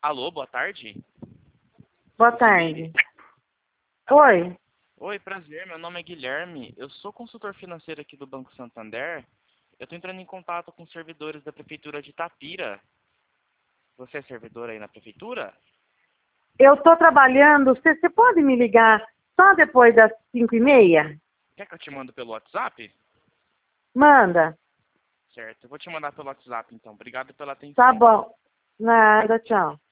Alô, boa tarde. Boa tarde. Oi. Oi, prazer, meu nome é Guilherme. Eu sou consultor financeiro aqui do Banco Santander. Eu estou entrando em contato com servidores da Prefeitura de Itapira. Você é servidor aí na Prefeitura? Eu estou trabalhando. Você pode me ligar só depois das 5h30? Quer que eu te mando pelo WhatsApp? Manda. Certo, eu vou te mandar pelo WhatsApp então. Obrigado pela Tá atenção. bom. Nada, tchau.